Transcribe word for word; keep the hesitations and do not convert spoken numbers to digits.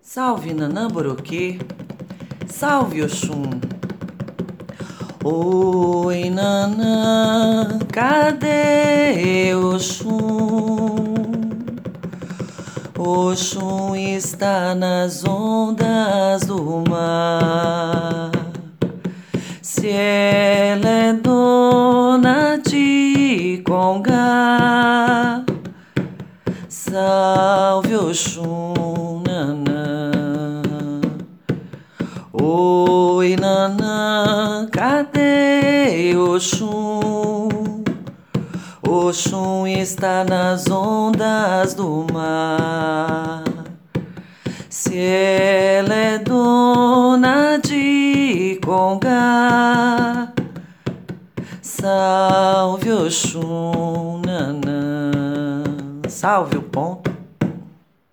Salve Nanã Boroquê, salve Oxum. Oi Nanã, cadê Oxum? Oxum está nas ondas do mar. Se ela é dona de Congá, salve Oxum, Nanã. Oi Nanã, cadê Oxum? Oxum está nas ondas do mar. Se ela é dona de Congá, salve Oxum, Nanã. Salve o